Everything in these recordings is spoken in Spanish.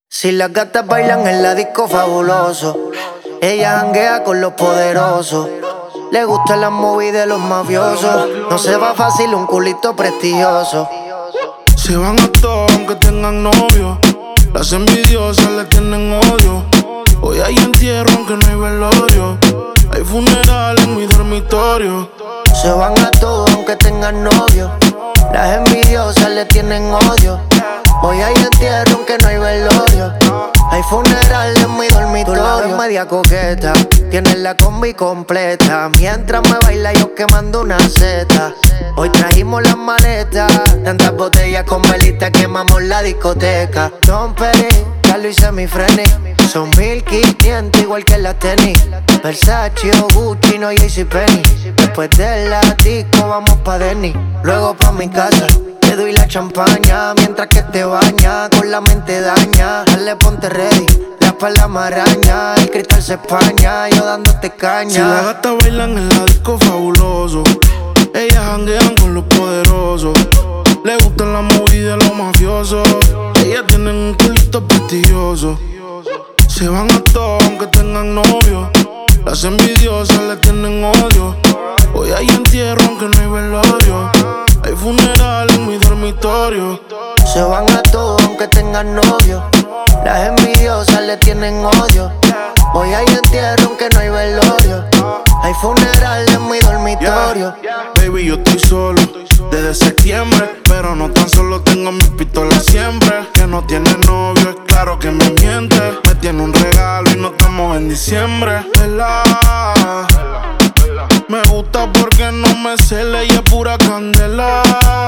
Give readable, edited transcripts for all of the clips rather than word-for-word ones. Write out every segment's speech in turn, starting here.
Si las gatas bailan en la disco fabuloso, ella janguea con los poderosos. Le gustan las movies de los mafiosos. No se va fácil un culito prestigioso. Se van a todos aunque tengan novio. Las envidiosas le tienen odio. Hoy hay entierro aunque no hay velorio. Hay funeral en mi dormitorio. Se van a todos aunque tengan novio. Las envidiosas le tienen odio. Hoy hay entierro aunque no hay velorio. Hay funeral en mi dormitorio. Tú la ves media coqueta, tienes la combi completa. Mientras me baila yo quemando una seta. Hoy trajimos las maletas, tantas botellas con velitas quemamos la discoteca. Don Peri, Carlos y Semifreni, son 1500 igual que las tenis. Versace o Gucci, no JCPenney. Después de la disco vamos pa' Denny, luego pa' mi casa. Te doy la champaña mientras que te baña. Con la mente daña, dale ponte ready. La espalda maraña, el cristal se españa. Yo dándote caña. Si las gatas bailan en la disco fabuloso, ellas janguean con los poderosos. Le gustan las movies de los mafiosos. Ellas tienen un culito prestigioso. Se van a todos aunque tengan novio. Las envidiosas le tienen odio. Hoy hay entierro aunque no hay velorio. Hay funeral en mi dormitorio. Se van a todos aunque tengan novio. Las envidiosas le tienen odio. Hoy hay entierro aunque no hay velorio. Hay funeral en mi dormitorio. Baby, yo estoy solo desde septiembre, pero no tan solo, tengo mi pistola siempre. Que no tiene novio, es claro que me miente. Me tiene un regalo y no estamos en diciembre. Me gusta porque no me cela y es pura candela.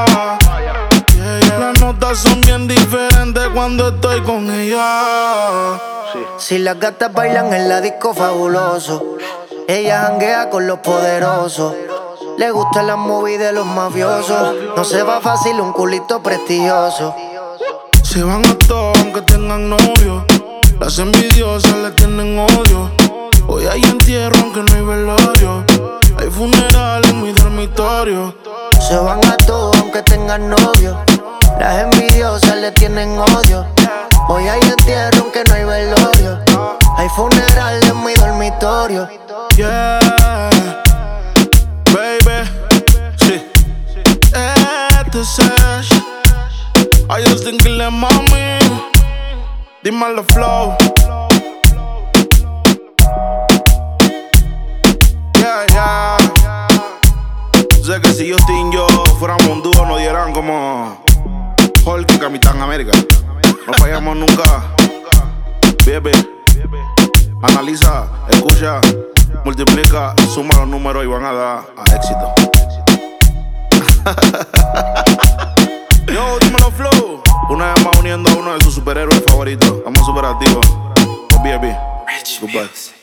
Las notas son bien diferentes cuando estoy con ella. Si las gatas bailan en la disco fabuloso, ella janguea con los poderosos. Le gustan las movies de los mafiosos. No se va fácil un culito prestigioso. Se van a todos aunque tengan novio. Las envidiosas le tienen odio. Hoy hay entierro aunque no hay velorio. Hay funeral en mi dormitorio. Se van a todos aunque tengan novio. Las envidiosas le tienen odio. Hoy hay entierro aunque no hay velorio. Hay funeral en mi dormitorio. Yeah, baby, sí. Este es I just think le mami. Dímelo flow. Yeah. Sé que si Justin y yo fuéramos un dúo nos dieran como Hulk y Capitán América. No fallamos nunca. Baby, analiza, escucha, multiplica, suma los números y van a dar a éxito. Yo, dímelo flow. Una vez más uniendo a uno de sus superhéroes favoritos. Estamos super activos. Baby, goodbye.